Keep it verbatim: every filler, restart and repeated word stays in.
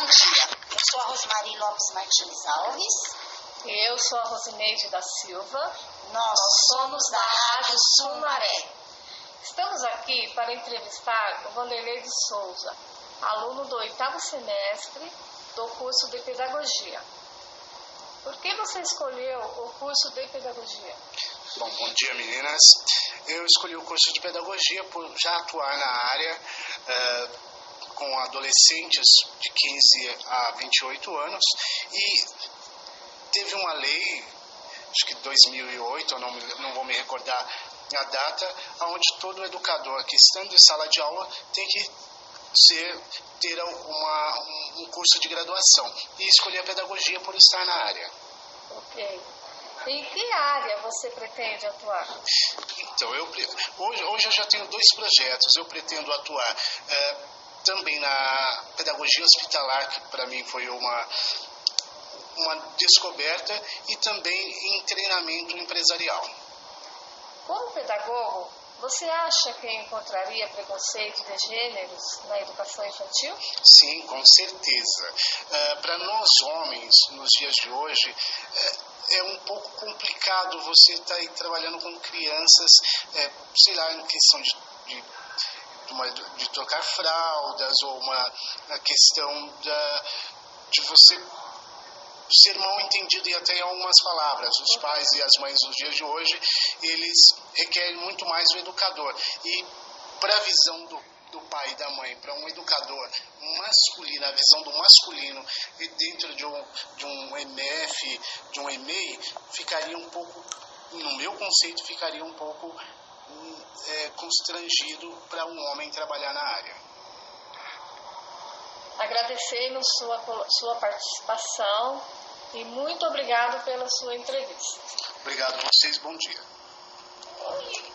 bom dia. Eu sou a Rosmari Lopes Martins Alves. E eu sou a Rosineide da Silva. Nós somos da Rádio Sumaré. Estamos aqui para entrevistar o Vanderlei de Souza, aluno do oitavo semestre do curso de Pedagogia. Por que você escolheu o curso de Pedagogia? Bom, bom dia, meninas. Eu escolhi o curso de Pedagogia por já atuar na área uh, com adolescentes de quinze a vinte e oito anos, e teve uma lei, acho que dois mil e oito, eu não, não vou me recordar a data, onde todo educador que estando em sala de aula tem que ser, ter uma, um, um curso de graduação, e escolhi a Pedagogia por estar na área. Ok. Em que área você pretende atuar? Então, eu, hoje, hoje eu já tenho dois projetos. Eu pretendo atuar é, também na pedagogia hospitalar, que para mim foi uma, uma descoberta, e também em treinamento empresarial. Como pedagogo, você acha que encontraria preconceito de gêneros na educação infantil? Sim, com certeza. É, para nós homens, nos dias de hoje, é, é um pouco complicado você estar tá aí trabalhando com crianças, é, sei lá, em questão de, de, de, uma, de trocar fraldas, ou uma a questão da, de você ser mal entendido e até em algumas palavras. Os pais e as mães nos dias de hoje, eles requerem muito mais o educador. E para a visão do do pai e da mãe, para um educador masculino, a visão do masculino e dentro de um, de um M F, de um E M E I, ficaria um pouco, no meu conceito, ficaria um pouco é, constrangido para um homem trabalhar na área. Agradecemos sua, sua participação e muito obrigado pela sua entrevista. Obrigado a vocês, bom dia.